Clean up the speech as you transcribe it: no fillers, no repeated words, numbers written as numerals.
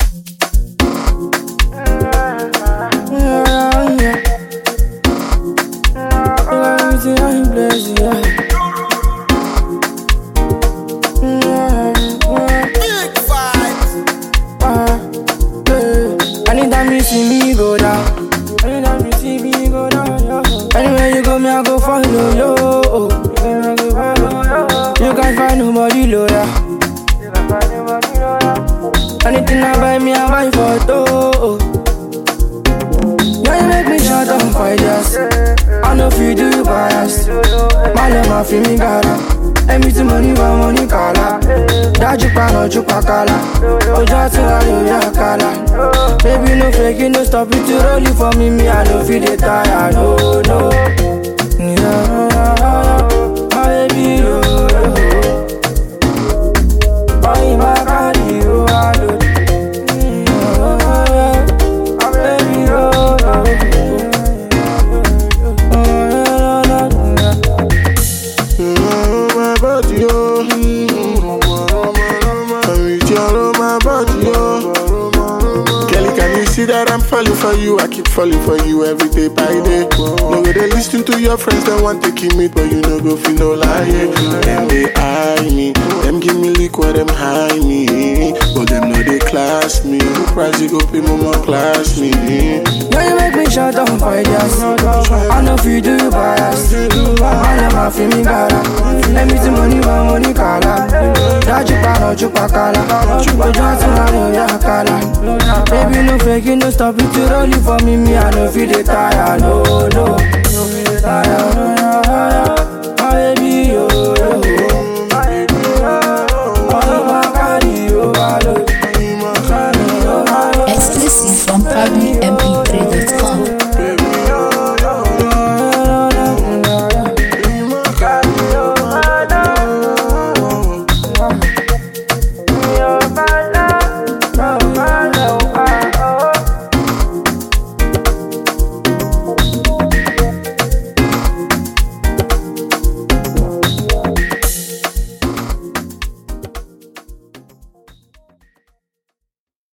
Anytime you see me go down, anytime you see me go down, anywhere you go, me I go follow you. You can't find nobody loyal. Anything I buy me, I buy for two. Yeah, you make me shut down for just. I know if you do you bias. My love, my feel me gara. Everything money, money kala. That you pan or you pakala. Oh, just to you yakala. Baby, no fake, no stop it to roll it for me. I know feel the tire, no. Yeah, my baby, oh, my body, oh, I do. See that I'm falling for you, I keep falling for you every day by day. No go they listen to your friends, they want to keep me, but you no go feel no lie. Them they eye me, them give me liquid, them high me, but them know they class me. Who price you go pay mama class me? Yeah, you make me shut down for just. I know if you do you bias. My love, my feel me gara. Let me see money, money kala. That you pan or you pakala. Oh, just to you yakala. Baby, no fake, no stop it to roll it for me. I know feel the tire, no. No feel the tire, no. My baby, oh. Exclusive from Fabi M.